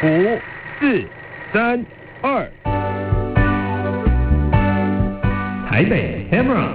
5、4、3、2，台北 Camera。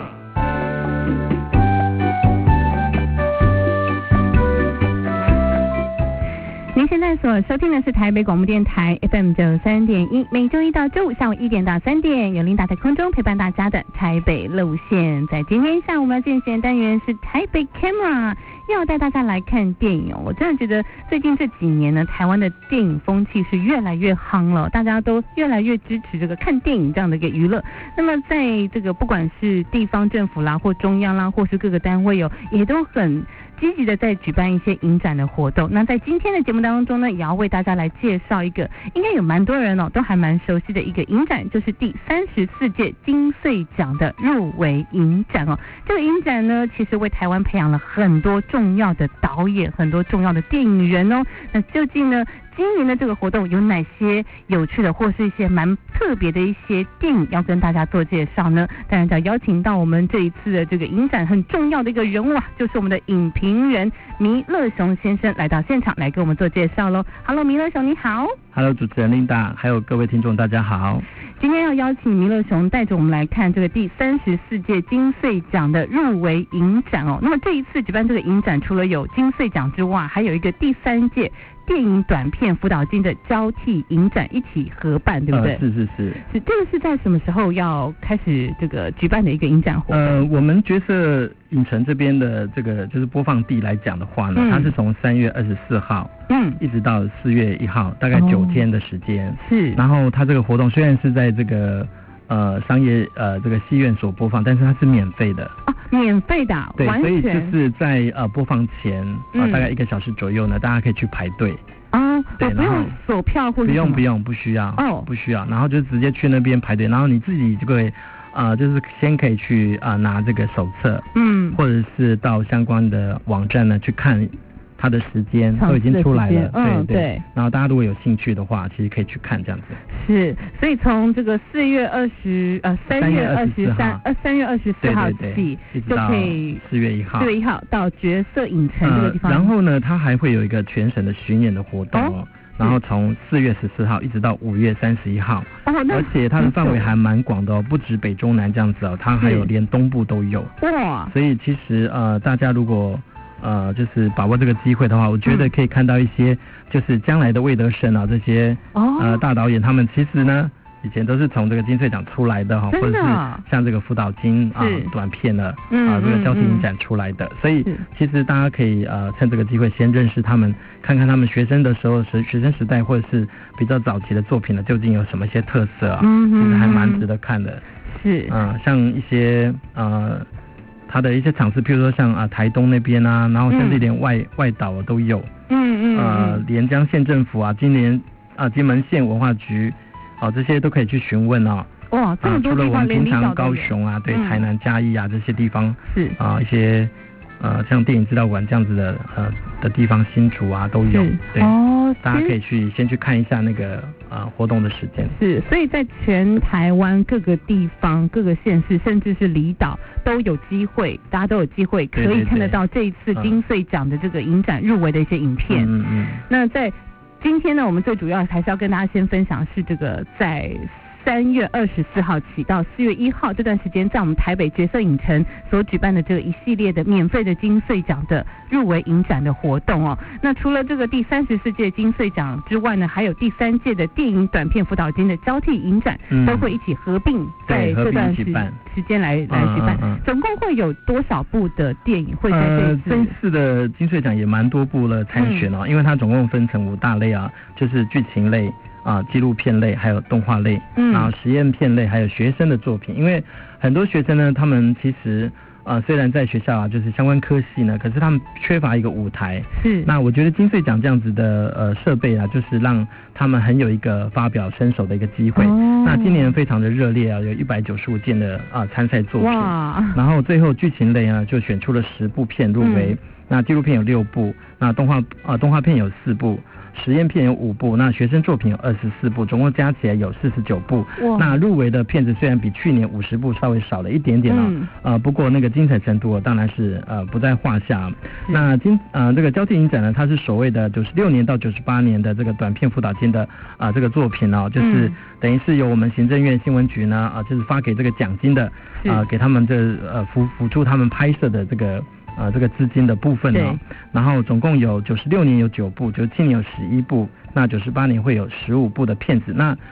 您现在所收听的是台北广播电台 FM 93.1，每周一到周五下午1点到3点，有琳达在空中陪伴大家的台北路线。在今天下午我们要进行的单元是台北 Camera， 要带大家来看电影哦。我真的觉得最近这几年呢，台湾的电影风气是越来越夯了，大家都越来越支持这个看电影这样的一个娱乐。那么在这个不管是地方政府啦，或中央啦，或是各个单位哦，也都很积极的在举办一些影展的活动。那在今天的节目当中呢，也要为大家来介绍一个应该有蛮多人都还蛮熟悉的一个影展，就是第34届金穗奖的入围影展哦。这个影展呢，其实为台湾培养了很多重要的导演，很多重要的电影人哦。那究竟呢，今年的这个活动有哪些有趣的或是一些蛮特别的一些电影要跟大家做介绍呢？当然要邀请到我们这一次的这个影展很重要的一个人物啊，就是我们的影评人弥勒熊先生来到现场来跟我们做介绍咯。 Hello， 弥勒熊你好。 Hello， 主持人琳达，还有各位听众大家好。 今天要邀请弥勒熊带着我们来看这个第34届金穗奖的入围影展哦。那么这一次举办这个影展，除了有金穗奖之外，还有一个第3届电影短片辅导金的交替影展一起合办，对不对？ 是。 这个是在什么时候要开始这个举办的一个影展活动？ 我们角色影城这边的这个就是播放地来讲的话呢，它是从3月24号一直到4月1号，大概9天的时间。是。然后它这个活动虽然是在这个商业这个戏院所播放，但是它是免费的。免费的，对，所以就是在播放前大概1个小时左右呢，大家可以去排队。对， 不用锁票或者不需要不需要，然后就直接去那边排队，然后你自己就会就是先可以去拿这个手册，或者是到相关的网站呢去看它的时间都已经出来了，对。然后大家如果有兴趣的话，其实可月看这样子。是， 所以从这个3月24号起，就可以 4月1号到角色影城这个地方。 然后呢，它还会有一个全省的巡演的活动哦。然后从4月14号一直到5月31号，而且它的范围还蛮广的哦，不止北中南这样子哦，它还有连东部都有。哇！所以其实大家如果就是把握这个机会的话，我觉得可以看到一些就是将来的魏德胜这些大导演，他们其实呢以前都是从这个金穗奖出来的或者是像这个辅导金短片的这个交替影展出来的，所以其实大家可以趁这个机会先认识他们，看看他们学生的时候学生时代或者是比较早期的作品呢，究竟有什么一些特色其实还蛮值得看的。是像一些它的一些场次，譬如说像台东那边然后甚至连外岛都有。连江县政府今年金门县文化局这些都可以去询问哇，这么多地方，除了我们平常高雄对，台南嘉义这些地方是一些像电影资料馆这样子的地方，新竹都有。对大家可以先去看一下那个活动的时间。是， 所以在全台湾各个地方、各个县市，甚至是离岛，都有机会，大家都有机会可以看得到这一次金穗奖的这个影展入围的一些影片。那在今天呢，我们最主要还是要跟大家先分享是这个在3月24号起到4月1号这段时间，在我们台北角色影城所举办的这个一系列的免费的金穗奖的入围影展的活动哦。那除了这个第34届金穗奖之外呢，还有第3届的电影短片辅导金的交替影展，都会一起合并在这段时间来举办。总共会有多少部的电影会在这一次的金穗奖也蛮多部了参选因为它总共分成5大类就是剧情类纪录片类，还有动画类，然后实验片类，还有学生的作品。因为很多学生呢，他们其实虽然在学校就是相关科系呢，可是他们缺乏一个舞台。是。那我觉得金穗奖这样子的设备就是让他们很有一个发表身手的一个机会。那今年非常的热烈有195件的参赛作品。哇。然后最后剧情类就选出了10部片入围。那纪录片有6部，那动画片有4部。 实验片有5部，那学生作品有24部，总共加起来有49部。那入围的片子虽然比去年50部稍微少了一点点不过那个精彩程度当然是不在话下。那这个交替影展呢，它是所谓的96年到98年的这个短片辅导金的这个作品就是等于是由我们行政院新闻局呢就是发给这个奖金的给他们辅助他们拍摄的这个资金的部分然后总共有96年有9部，97年有11部，那98年会有15部的片子。那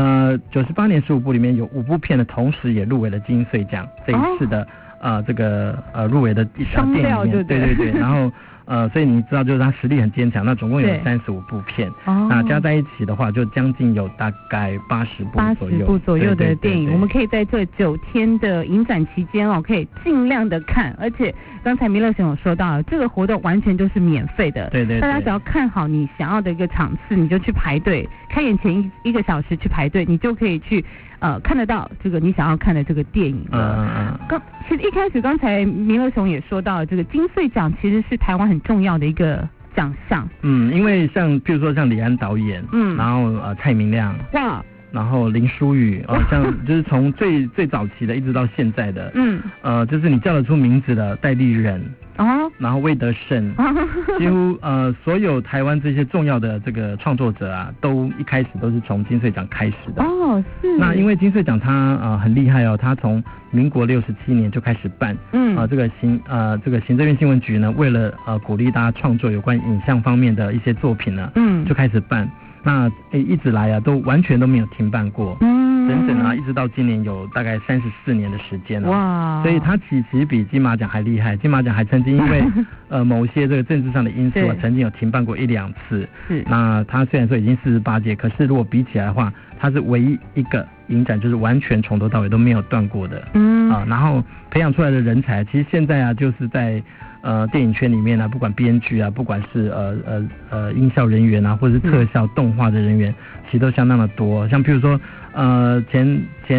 98年15部里面有5部片呢，同时也入围了金穗奖这一次的这个入围的电影里面，对，然后所以你知道就是他实力很坚强，那总共有35部片，那加在一起的话就将近有大概80部左右的电影。 我们可以在这9天的影展期间可以尽量的看，而且刚才弥勒熊有说到这个活动完全都是免费的，对，大家只要看好你想要的一个场次，你就去排队，开演前1个小时去排队，你就可以去看得到这个你想要看的这个电影了。其实一开始刚才弥勒熊也说到这个金穗奖其实是台湾很重要的一个奖项。因为譬如说像李安导演，然后蔡明亮，然后林书宇像就是从最早期的一直到现在的，就是你叫得出名字的戴立忍，然后魏德胜，几乎所有台湾这些重要的这个创作者都一开始都是从金穗奖开始的。 是。 那因为金穗奖它很厉害它从民国67年就开始办，这个行政院新闻局呢，为了鼓励大家创作有关影像方面的一些作品呢，就开始办。那一直来都完全都没有停办过，整整一直到今年有大概34年的时间了。哇！所以它其实比金马奖还厉害。金马奖还曾经因为某些这个政治上的因素曾经有停办过1-2次。那它虽然说已经48届，可是如果比起来的话，它是唯一一个影展就是完全从头到尾都没有断过的。然后培养出来的人才，其实现在就是在电影圈里面不管编剧不管是音效人员或者是特效动画的人员，其实都相当的多。像譬如说前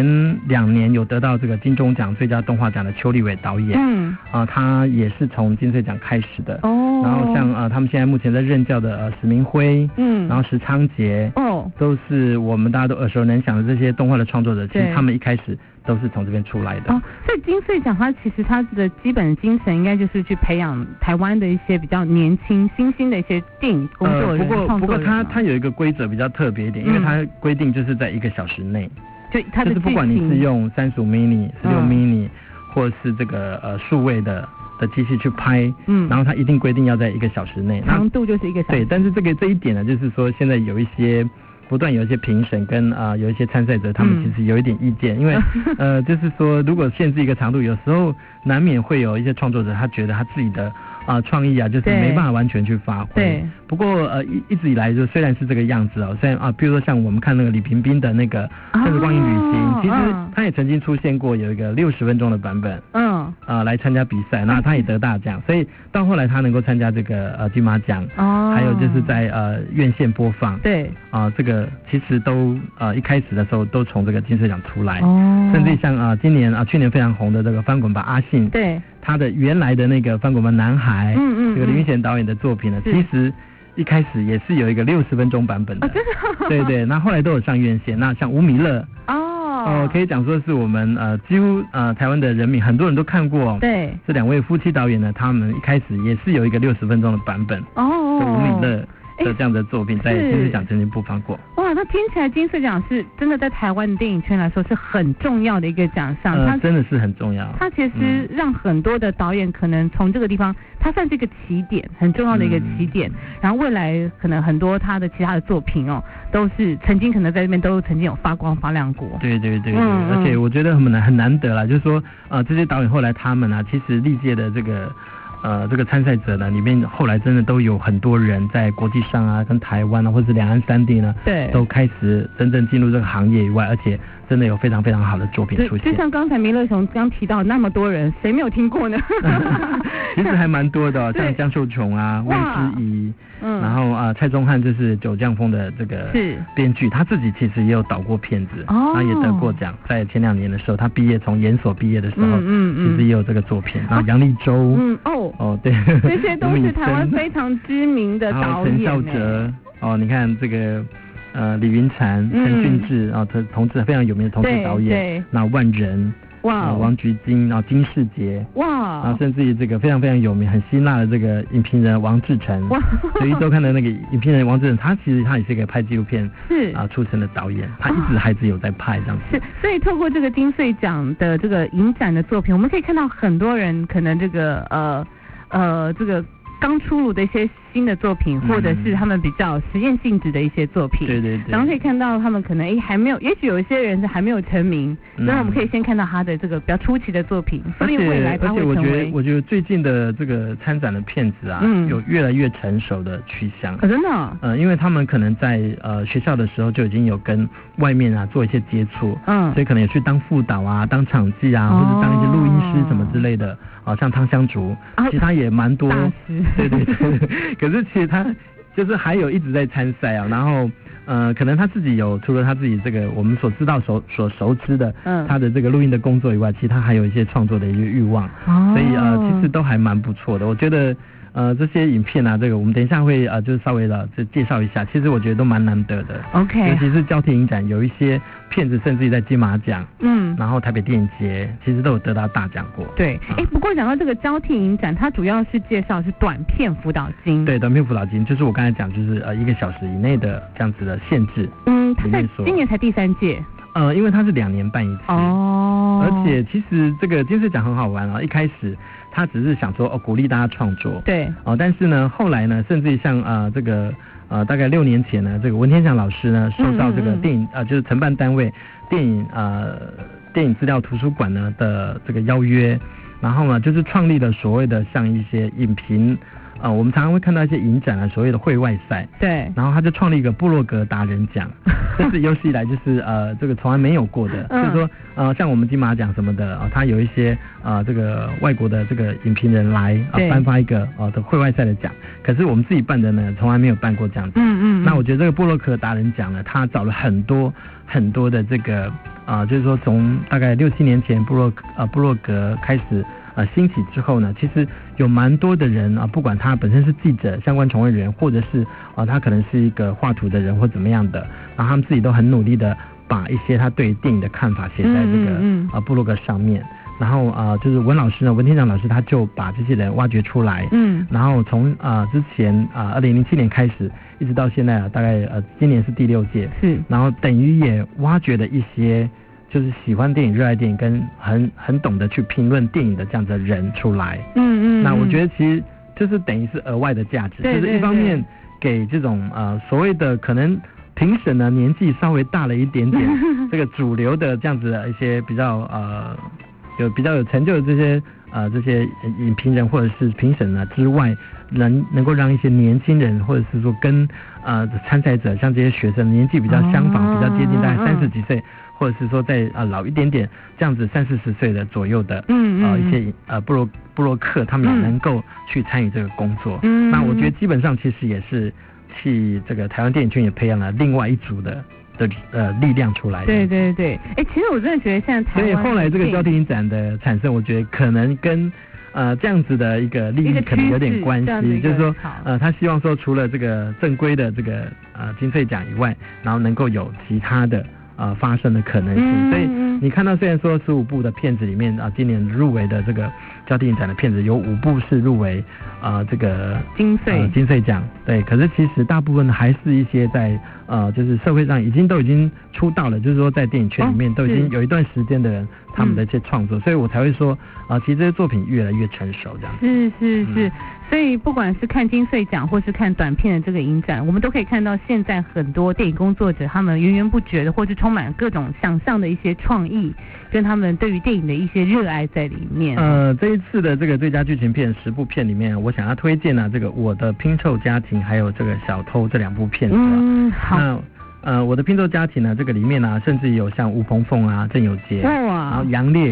2年有得到这个金钟奖最佳动画奖的邱立伟导演，他也是从金穗奖开始的。然后像他们现在目前在任教的史明辉，然后石昌杰，都是我们大家都耳熟能详的这些动画的创作者，其实他们一开始都是从这边出来的。 所以金穗奖它其实它的基本精神应该就是去培养台湾的一些比较年轻新兴的一些电影工作人员。 不过它有一个规则比较特别一点，因为它规定就是在1个小时内，就是不管你是用35 mini、16 mini 或者是这个数位的机器去拍，然后它一定规定要在1个小时内， 长度就是1个小时。 对，但是这一点呢，就是说现在有一些不断有一些评审跟有一些参赛者，他们其实有一点意见，因为就是说如果限制一个长度，有时候难免会有一些创作者他觉得他自己的创意就是没办法完全去发挥。不过一直以来就虽然是这个样子虽然比如说像我们看那个李屏彬的那个《甚至光影旅行》，其实他也曾经出现过有一个60分钟的版本，来参加比赛，那他也得大奖，所以到后来他能够参加这个金马奖，还有就是在院线播放，这个其实都一开始的时候都从这个金穗奖出来，甚至像去年非常红的这个翻滚吧阿信，他的原来的那个翻滚吧男孩，这个林云贤导演的作品呢，其实一开始也是有一个60分钟版本的，对，那后来都有上院线。那像吴米勒可以讲说是我们几乎台湾的人民很多人都看过，这2位夫妻导演呢，他们一开始也是有一个60分钟的版本，吴米勒的这样的作品在金穗奖曾经播放过。 哇，那听起来金穗奖是真的在台湾的电影圈来说是很重要的一个奖项，它真的是很重要。 它其实让很多的导演可能从这个地方，它算是一个起点，很重要的一个起点。然后未来可能很多他的其他的作品都是曾经可能在这边都曾经有发光发亮过。 对，而且我觉得很难得啦，就是说这些导演后来他们其实历届的这个参赛者呢，里面后来真的都有很多人在国际上跟台湾或者是两岸3地呢，都开始真正进入这个行业以外，而且真的有非常非常好的作品出现。 就像刚才弥勒熊刚提到那么多人，谁没有听过呢？ 其实还蛮多的像江秀琼魏之仪，然后蔡宗翰就是九降风的这个编剧，他自己其实也有导过片子，他也得过奖。在前2年的时候，他从研所毕业的时候，其实也有这个作品。然后杨立洲， 对，这些都是台湾非常知名的导演。 陈孝哲， 你看这个李云禅、陈俊志同志非常有名的同志导演，那万人。王菊金，然后金世杰，然后甚至于这个非常非常有名、很辛辣的这个影评人王志成，所以一周刊的那个影评人王志成，他其实也是一个拍纪录片出身的导演，他一直还是有在拍这样子。 是，所以透过这个金穗奖的这个影展的作品，我们可以看到很多人可能这个这个刚出炉的一些新的作品，或者是他们比较实验性质的一些作品， 对， 然后可以看到他们可能还没有，也许有一些人是还没有成名，那我们可以先看到他的这个比较初期的作品，说不定未来他会成为。 我觉得最近的这个参展的片子啊，有越来越成熟的趋向。 真的。 因为他们可能在学校的时候就已经有跟外面做一些接触，所以可能也去当副导啊、当场记啊，或者当一些录音师什么之类的。像汤香竹，其实他也蛮多，对。可是其实他就是还有一直在参赛然后可能他自己有除了他自己这个我们所知道所熟知的他的这个录音的工作以外，其实他还有一些创作的一个欲望，所以其实都还蛮不错的。我觉得这些影片这个我们等一下会就是稍微就介绍一下，其实我觉得都蛮难得的。 OK， 尤其是交替影展有一些片子甚至于在金马奖，然后台北电影节其实都有得到大奖过。 对，不过讲到这个交替影展，它主要是介绍是短片辅导金。 对，短片辅导金就是我刚才讲，就是1个小时以内的这样子的限制。 它在今年才第3届。 因为它是2年办一次。而且其实这个金穗奖很好玩一开始他只是想说鼓励大家创作。 对。 但是呢，后来呢，甚至于像这个大概6年前呢，这个文天祥老师呢受到这个电影就是承办单位电影资料图书馆呢的这个邀约，然后呢就是创立了所谓的像一些影评我们常常会看到一些影展所谓的会外赛。 对。 然后他就创立一个部落格达人奖，这是有史以来就是这个从来没有过的。就是说像我们金马奖什么的他有一些这个外国的这个影评人来颁发一个的会外赛的奖，可是我们自己办的呢从来没有办过这样子。那我觉得这个部落格达人奖呢，他找了很多很多的这个就是说从大概6-7年前部落格开始兴起之后呢，其实有蛮多的人不管他本身是记者、相关从业人员，或者是他可能是一个画图的人或怎么样的，然后他们自己都很努力的把一些他对电影的看法写在这个部落格上面。然后就是文天祥老师他就把这些人挖掘出来，然后从之前2007年开始一直到现在大概今年是第6届， 是， 然后等于也挖掘了一些就是喜欢电影、热爱电影跟很懂得去评论电影的这样的人出来。那我觉得其实就是等于是额外的价值，就是一方面给这种所谓的可能评审呢年纪稍微大了一点点这个主流的这样子的一些比较比较有成就的这些影评人或者是评审呢之外，能够让一些年轻人或者是说跟参赛者像这些学生年纪比较相仿，比较接近大概30几岁，或者是说在老一点点这样子30-40岁的左右的一些部落客，他们也能够去参与这个工作。那我觉得基本上其实也是替这个台湾电影圈也培养了另外一组的力量出来的。 对，其实我真的觉得现在台湾， 所以后来这个交替影展的产生，我觉得可能跟这样子的一个利益可能有点关系，就是说他希望说除了这个正规的这个金穗奖以外，然后能够有其他的发生的可能性。所以你看到虽然说15部的片子里面今年入围的这个交替影展的片子有5部是入围这个金穗奖，对，可是其实大部分还是一些在就是社会上已经出道了，就是说在电影圈里面都已经有一段时间的人，他们的一些创作，所以我才会说其实这些作品越来越成熟这样。 是，所以不管是看金穗奖或是看短片的这个影展，我们都可以看到现在很多电影工作者他们源源不绝的，或是充满各种想象的一些创意，跟他们对于电影的一些热爱在里面。 这一次的这个最佳剧情片10部片里面，我想要推荐这个《我的拼凑家庭》还有这个《小偷》这2部片子。 好。 我的拼凑家庭呢，这个里面甚至有像吴鹏凤、郑有杰，然后杨烈，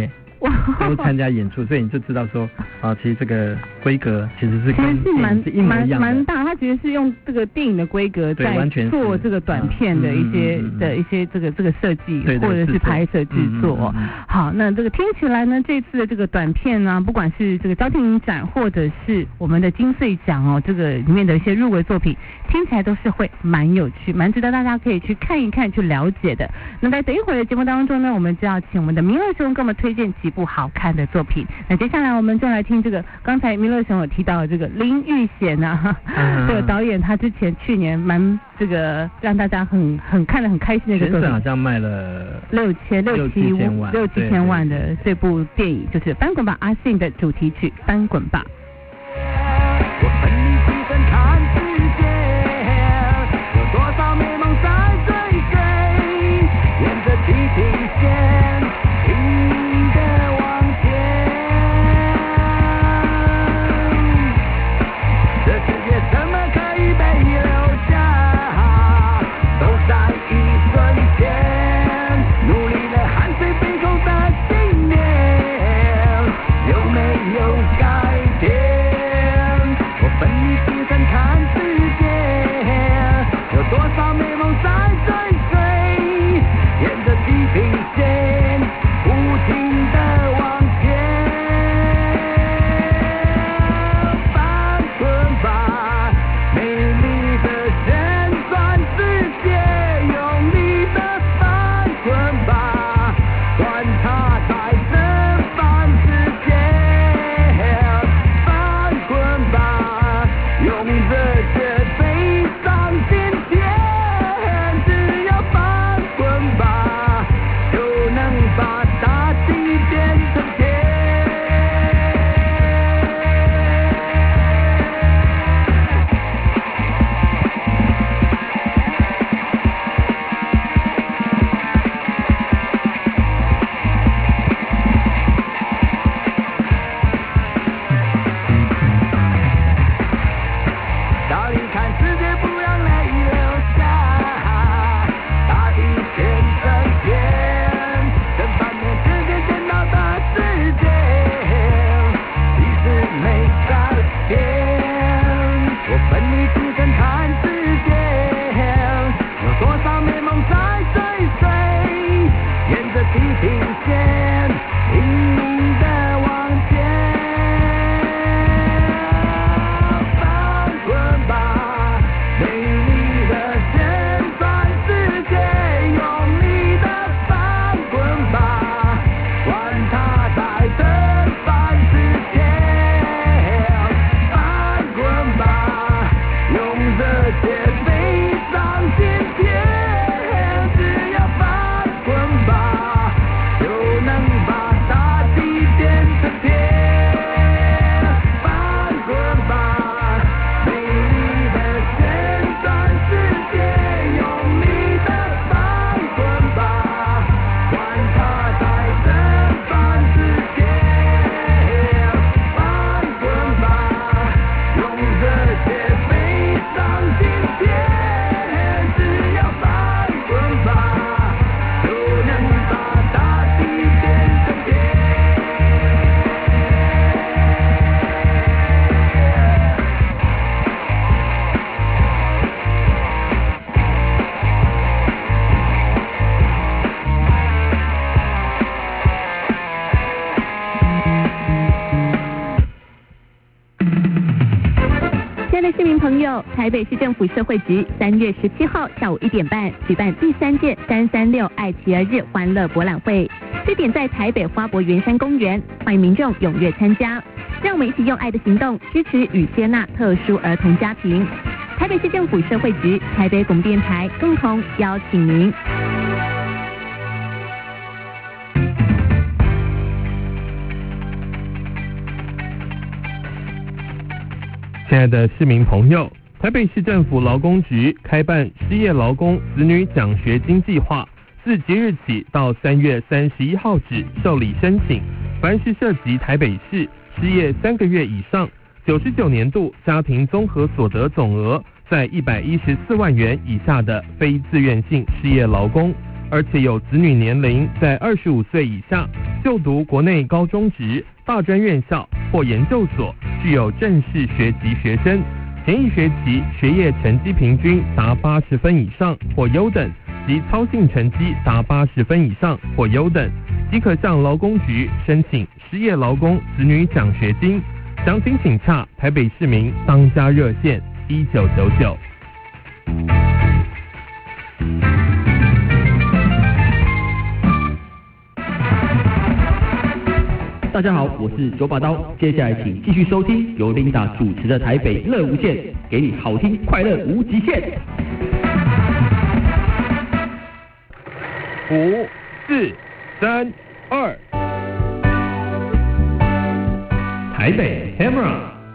都参加演出，所以你就知道说其实这个规格其实是跟电影是一模一样的， 蛮大。它其实是用这个电影的规格在做这个短片的一些这个设计或者是拍摄制作。好，那这个听起来呢，这次的这个短片呢，不管是这个招金影展或者是我们的金穗奖哦，这个里面的一些入围作品，听起来都是会蛮有趣、蛮值得大家可以去看一看、去了解的。那在等一会儿的节目当中呢，我们就要请我们的弥勒熊给我们推荐几部好看的作品。那接下来我们就来听这个，刚才弥勒熊有提到的这个林玉贤啊，这个导演他之前去年蛮这个让大家很看得很开心的一个作品， 好像卖了 6七千万的这部电影，就是《翻滚吧，阿信》的主题曲《翻滚吧》。 我奋力起身看世界，有多少美梦在追随，沿着地平线拼命地往前。这世界什么可以被留下，都在一瞬间。努力的汗水背后的信念，有没有改变？奋力起身看世界，有多少美梦在追随，沿着地平线不停地往前。翻滚吧，美丽的旋转世界，用力的翻滚吧，管它在这番世界。翻滚吧，用热血飞上天天，只要翻滚吧，就能把大地变成天。到离开世界，不让泪流下，大地变成天，跟反面世界见到的世界，其实没改变。我奋力起身看世界，有多少美梦在追随，沿着地平线拼命地往前。美丽的旋转世界，用力的翻滚吧，管它在这番世界。翻滚吧，用热血飞上天天，只要翻滚吧，就能把大地变成天。翻滚吧，美丽的旋转世界，用力的翻滚吧，管它在这番世界。翻滚吧，用热血飞上天天，只要翻滚吧，就能把大地变成天。 亲爱的市民朋友，台北市政府社会局3月17号下午1点半举办第3届336爱企鹅日欢乐博览会，地点在台北花博圆山公园，欢迎民众踊跃参加。让我们一起用爱的行动支持与接纳特殊儿童家庭。台北市政府社会局、台北广播电台共同邀请您。 亲爱的市民朋友，台北市政府劳工局开办失业劳工子女奖学金计划，自即日起到3月31号止受理申请。凡是涉及台北市失业3个月以上，99年度家庭综合所得总额在114万元以下的非自愿性失业劳工，而且有子女年龄在25岁以下， 就读国内高中职、大专院校或研究所，具有正式学籍学生，前一学期学业成绩平均达80分以上或优等，及操性成绩达80分以上或优等，即可向劳工局申请失业劳工子女奖学金。详情请洽台北市民当家热线1999。 大家好，我是九把刀，接下来请继续收听由琳达主持的台北乐无限，给你好听快乐无极限。 5、4、3、2，台北 Camera。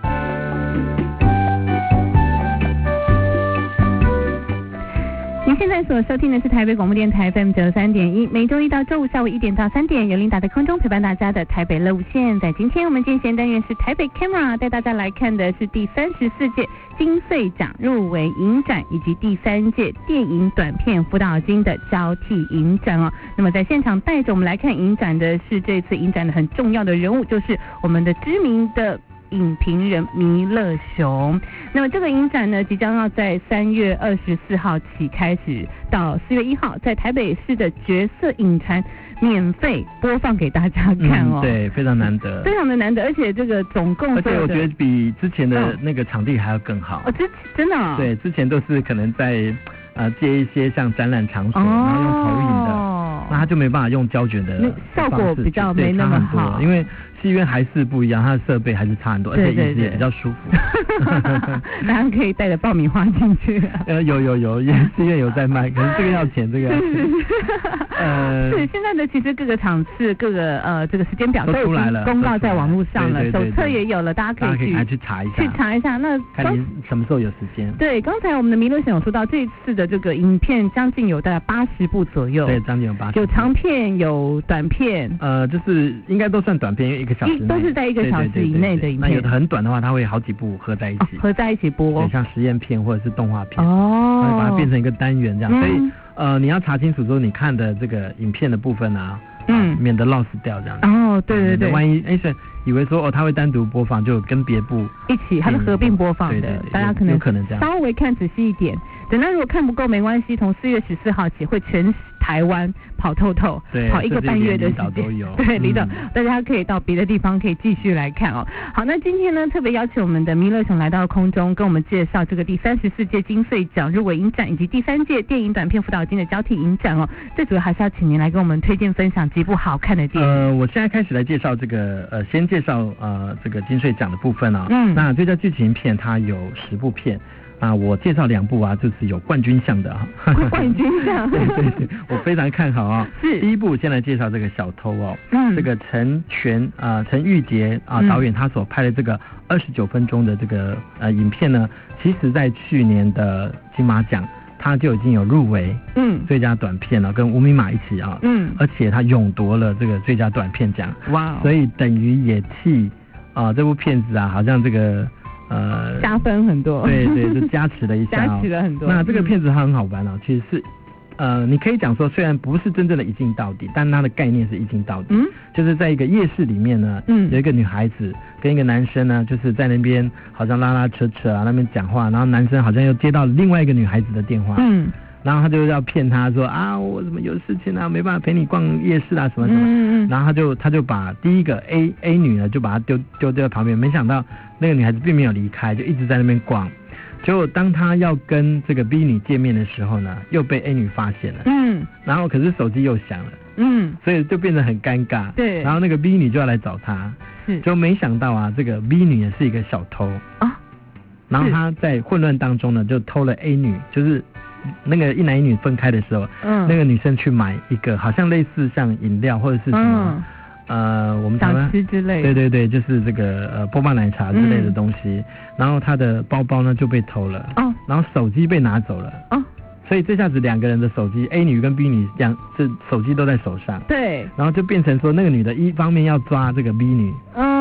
您现在所收听的是台北广播电台 FM 93.1，每周一到周五下午1点到3点，由琳达在空中陪伴大家的台北乐无限。在今天我们进行单元是台北 Camera， 带大家来看的是第34届金穗奖入围影展以及第3届电影短片辅导金的交替影展哦。那么在现场带着我们来看影展的是这次影展的很重要的人物，就是我们的知名的影评人弥勒熊。那么这个影展呢，即将要在3月24号起开始，到4月1号，在台北市的角色影城免费播放给大家看哦。 对，非常难得， 非常的难得，而且这个总共， 而且我觉得比之前的那个场地还要更好。 哦，真的哦。 对，之前都是可能在借一些像展览场所，然后用投影的，那他就没办法用胶卷的， 效果比较没那么好， 因为戏院还是不一样，它的设备还是差很多，而且椅子也比较舒服。 大家可以带着爆米花进去。 有，戏院有在卖，可是这个要钱，这个要钱。 是现在的其实各个场次、各个这个时间表都出来了， 公告在网络上了，手册也有了，大家可以去查一下。 那看你什么时候有时间。 对，刚才我们的弥勒熊有说到，这一次的这个影片将近有大概80部左右。 对，将近有80部。 有长片，有短片。 就是应该都算短片，因为1个小时内。 都是在1个小时以内的影片。 那有的很短的话，它会好几部合在一起。 合在一起播。 对，像实验片或者是动画片。哦。它会把它变成一个单元这样，所以你要查清楚说你看的这个影片的部分啊，免得 lost 掉这样。 哦，对， 万一以为说它会单独播放，就跟别部一起，它是合并播放的， 对， 大家可能这样， 稍微看仔细一点。等到如果看不够没关系，从4月14号起会全台湾跑透透，跑1个半月的时间，对，离岛，大家可以到别的地方可以继续来看哦。好，那今天呢特别邀请我们的弥勒熊来到空中，跟我们介绍这个第34届金穗奖入围影展以及第3届电影短片辅导金的交替影展哦。最主要还是要请您来跟我们推荐分享几部好看的电影。 我现在开始来介绍这个先介绍这个金穗奖的部分啊。那最佳剧情片它有10部片。我介绍2部啊，就是有冠军相的啊。 冠军相。 对，我非常看好啊。 是。 第一部先来介绍这个小偷哦。这个陈玉杰导演他所拍的这个29分钟的这个影片呢，其实在去年的金马奖他就已经有入围最佳短片了，跟吴明马一起啊。而且他勇夺了这个最佳短片奖。哇。所以等于也替这部片子啊，好像这个。 加分很多， 对，就加持了一下， 加持了很多。 那这个片子它很好玩哦，其实是你可以讲说，虽然不是真正的一镜到底，但它的概念是一镜到底。就是在一个夜市里面呢，有一个女孩子跟一个男生呢，就是在那边好像拉拉扯扯啊，那边讲话，然后男生好像又接到另外一个女孩子的电话。然后他就要骗他说我怎么有事情啊，没办法陪你逛夜市啊什么什么。然后他就把第一个 A 女呢就把他丢在旁边，没想到那个女孩子并没有离开，就一直在那边逛。结果当他要跟这个 B 女见面的时候呢，又被 A 女发现了。然后可是手机又响了。所以就变得很尴尬。对。然后那个 B 女就要来找他。就没想到啊，这个 B 女也是一个小偷啊。然后他在混乱当中呢，就偷了 A 女，就是那个一男一女分开的时候，那个女生去买一个好像类似像饮料或者是什么，我们小吃之类的，对，就是这个波霸奶茶之类的东西，然后她的包包呢就被偷了，然后手机被拿走了，所以这下子2个人的手机 A 女跟 B 女这手机都在手上，对，然后就变成说那个女的一方面要抓这个 B 女，然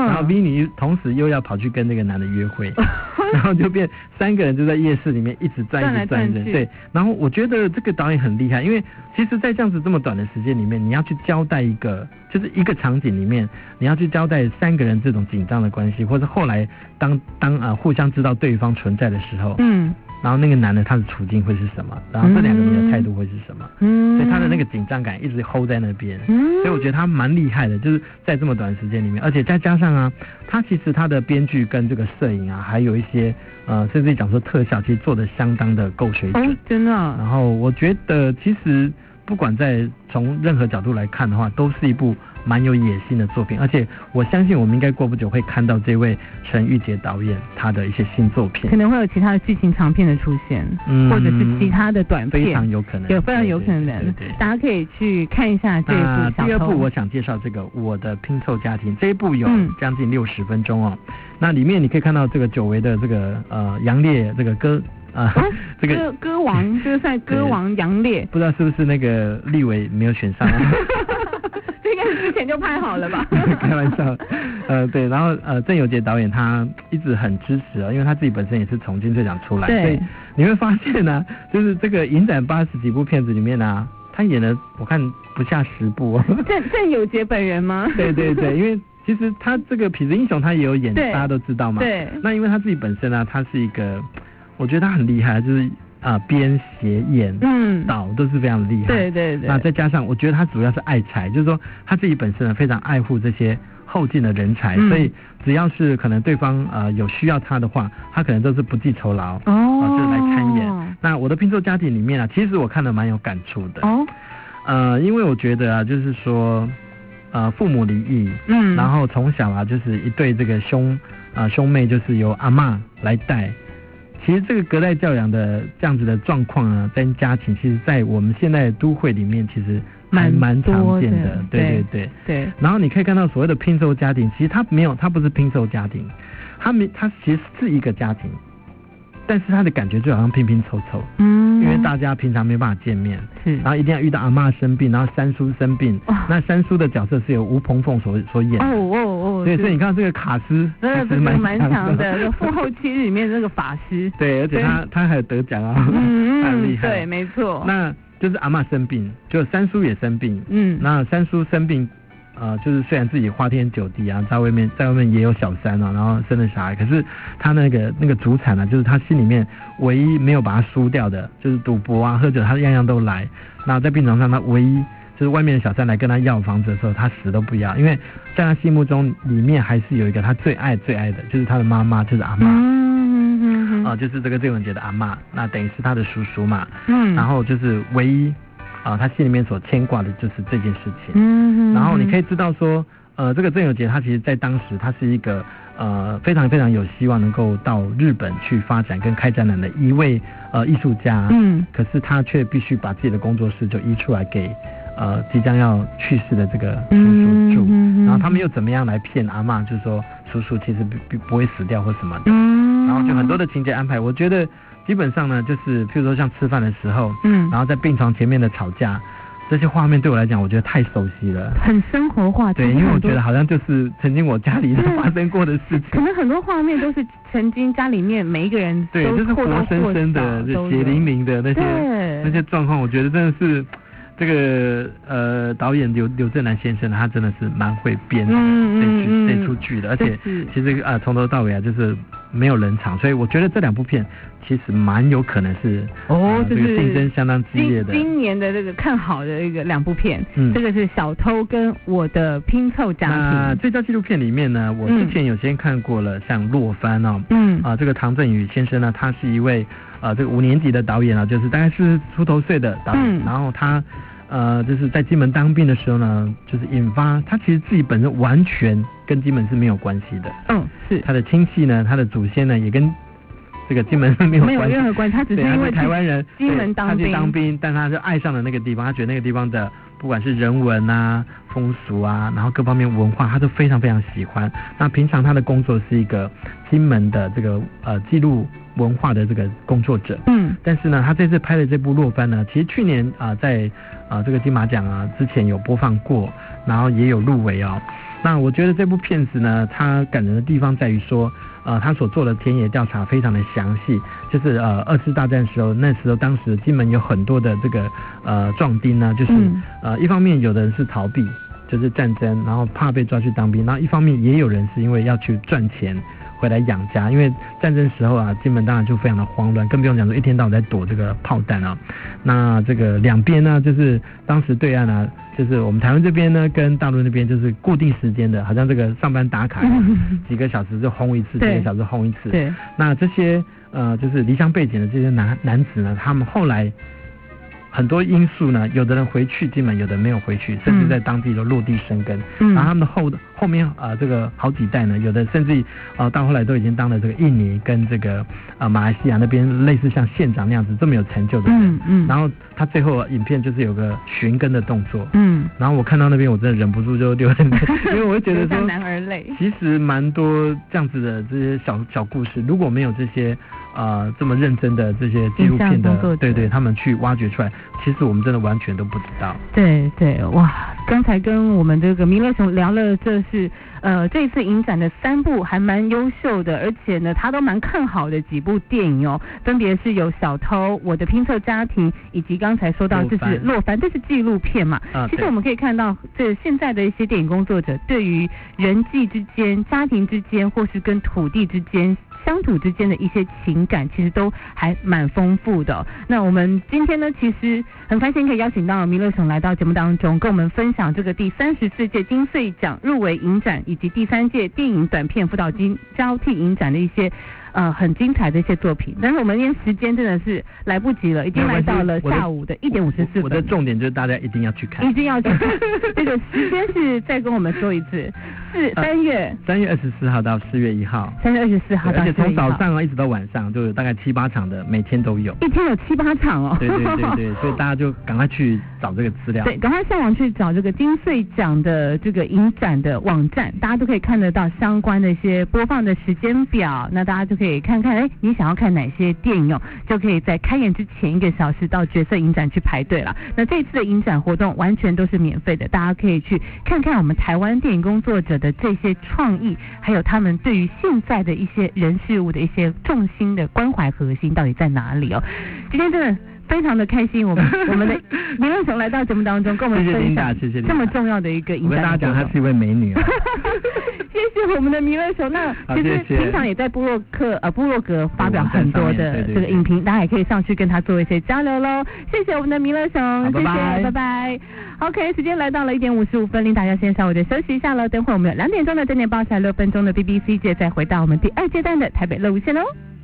然后 V 女同时又要跑去跟那个男的约会，然后就变3个人就在夜市里面一直转人，对。然后我觉得这个导演很厉害，因为其实在这样子这么短的时间里面，你要去交代就是一个场景里面，你要去交代3个人这种紧张的关系，或者后来当互相知道对方存在的时候，然后那个男的他的处境会是什么，然后这2个人的态度会是什么，所以他的那个紧张感一直 hold 在那边，所以我觉得他蛮厉害的，就是在这么短时间里面，而且再加上啊，他其实他的编剧跟这个摄影啊，还有一些甚至讲说特效，其实做的相当的够水准， 真的。 然后我觉得其实不管从任何角度来看的话，都是一部蛮有野心的作品，而且我相信我们应该过不久会看到这位陈钰杰导演他的一些新作品， 可能会有其他的剧情长片的出现，或者是其他的短片， 非常有可能， 非常有可能，对，大家可以去看一下这一部小偷。 第2部我想介绍这个《我的拼凑家庭》，这一部有将近60分钟哦，那里面你可以看到这个久违的这个杨烈这个歌。 这个歌王，这个算歌王杨烈， 不知道是不是那个立委没有选上啊？ 这应该是之前就拍好了吧？ 开玩笑，对，然后郑有杰导演他一直很支持啊，因为他自己本身也是从金穗奖出来，所以你会发现呢，就是这个影展80几部片子里面呢，他演了我看不下10部哦。 郑有杰本人吗？ 对，因为其实他这个痞子英雄他也有演，大家都知道嘛。对。那因为他自己本身呢，他是一个。我觉得他很厉害，就是编写演导都是非常厉害。对。那再加上我觉得他主要是爱才，就是说他自己本身呢非常爱护这些后进的人才，所以只要是可能对方有需要他的话，他可能都是不计酬劳就是来参演。那我的拼凑家庭里面啊，其实我看得蛮有感触的。因为我觉得啊，就是说父母离异，然后从小啊就是一对这个兄妹，就是由阿嬷来带。其实这个隔代教养的这样子的状况啊，在家庭其实在我们现在的都会里面其实还蛮常见的，对。然后你可以看到所谓的拼凑家庭，其实它不是拼凑家庭，它其实是一个家庭，但是它的感觉就好像拼拼凑凑，因为大家平常没办法见面，然后一定要遇到阿嬷生病，然后三叔生病，那三叔的角色是由吴鹏凤所演的。所以你看这个卡斯真的蛮强的，父后期里面这个法师， 对，而且他还有得奖啊，很厉害， 对，没错。 那就是阿嬷生病，就三叔也生病，那三叔生病，就是虽然自己花天酒地啊，在外面也有小三啊，然后生了小孩，可是他那个主产呢，就是他心里面唯一没有把他输掉的，就是赌博啊、喝酒，他样样都来。那在病床上，他唯一就是外面的小三来跟他要房子的时候，他死都不要，因为在他心目中里面还是有一个他最爱的，就是他的妈妈，就是阿嬷，就是这个郑有杰的阿嬷，那等于是他的叔叔嘛，然后就是唯一他心里面所牵挂的就是这件事情，然后你可以知道说，这个郑有杰他其实在当时他是一个非常非常有希望能够到日本去发展跟开展览的一位艺术家，可是他却必须把自己的工作室就移出来给即将要去世的这个叔叔住，然后他们又怎么样来骗阿嬷，就是说叔叔其实不会死掉或什么的，然后就很多的情节安排，我觉得基本上呢，就是譬如说像吃饭的时候，然后在病床前面的吵架，这些画面对我来讲，我觉得太熟悉了， 很生活化。 对，因为我觉得好像就是曾经我家里发生过的事情。 可能很多画面都是曾经家里面每一个人对，就是活生生的、血淋淋的那些状况，我觉得真的是。这个导演刘正南先生他真的是蛮会编这出剧的，而且其实从头到尾啊就是没有冷场，所以我觉得这2部片其实蛮有可能是这个竞争相当激烈的。 今年的这个看好的一个2部片，这个是小偷跟我的拼凑家庭。 那最佳纪录片里面呢，我之前有先看过了，像洛帆这个唐振宇先生呢，他是一位这个5年级的导演啊，就是大概是出头岁的导演，然后他就是在金门当兵的时候呢，就是引发他其实自己本身完全跟金门是没有关系的，是他的亲戚呢，他的祖先呢也跟这个金门没有任何关系，他只是因为台湾人金门当兵， 他去当兵，但他就爱上了那个地方，他觉得那个地方的不管是人文啊、 风俗啊，然后各方面文化，他都非常非常喜欢。那平常他的工作是一个金门的这个记录文化的这个工作者，但是呢，他这次拍的这部《落帆》呢，其实去年在这个金马奖之前有播放过，然后也有入围哦。那我觉得这部片子呢，它感人的地方在于说，他所做的田野调查非常的详细，就是二次大战时候，那时候当时金门有很多的这个壮丁呢，就是一方面有的人是逃避，就是战争，然后怕被抓去当兵，然后一方面也有人是因为要去赚钱回来养家，因为战争时候金门当然就非常的慌乱，更不用讲说一天到晚在躲这个炮弹啊。那这个两边呢，就是当时对岸就是我们台湾这边呢跟大陆那边就是固定时间的，好像这个上班打卡几个小时就轰一次，几个小时轰一次。对。那这些就是离乡背景的这些男子呢，他们后来很多因素呢，有的人回去金门，有的没有回去，甚至在当地都落地生根。然后他们后面这个好几代呢，有的甚至到后来都已经当了这个印尼跟这个马来西亚那边类似像县长那样子这么有成就的人。然后他最后影片就是有个寻根的动作。然后我看到那边我真的忍不住就流眼泪，因为我会觉得说男儿泪。其实蛮多这样子的这些小故事，如果没有这些这么认真的这些纪录片的，对，他们去挖掘出来，其实我们真的完全都不知道。对， 哇！刚才跟我们这个弥勒熊聊了，这是这一次影展的3部还蛮优秀的，而且呢他都蛮看好的几部电影哦，分别是有小偷、我的拼凑家庭，以及刚才说到这是落帆，这是纪录片嘛。其实我们可以看到，这现在的一些电影工作者对于人际之间、家庭之间，或是跟土地之间、乡土之间的一些情感，其实都还蛮丰富的。那我们今天呢，其实很开心可以邀请到弥勒熊来到节目当中，跟我们分享这个第34届金穗奖入围影展，以及第3届电影短片辅导金交替影展的一些很精彩的一些作品。但是我们因为时间真的是来不及了，已经来到了下午的1点54分。 我的重点就是大家一定要去看， 一定要去看。这个时间是再跟我们说一次，是3月 24号到4月1号 ，3月24号到4月1号，而且从早上一直到晚上，就有大概7、8场的，每天都有， 一天有7、8场哦。 对，所以大家就赶快去找这个资料， 对，赶快上网去找这个金穗奖的这个影展的网站，大家都可以看得到相关的一些播放的时间表，那大家就可以看看，你想要看哪些电影哦，就可以在开演之前1个小时到角色影展去排队了。那这次的影展活动完全都是免费的，大家可以去看看我们台湾电影工作者的这些创意，还有他们对于现在的一些人事物的一些重心的关怀核心到底在哪里哦。今天真的非常的开心，我们的弥勒熊来到节目当中，跟我们分享这么重要的一个影展。 我跟大家讲，她是一位美女哦。 谢谢我们的弥勒熊。那其实平常也在部落格发表很多的这个影评，大家也可以上去跟他做一些交流喽。谢谢我们的弥勒熊，谢谢，拜拜。OK， 时间来到了1点55分，令大家先稍微的休息一下了。等会我们有2点钟的整点报才6分钟的 BBC 节，再回到我们第2阶段的台北乐无线喽。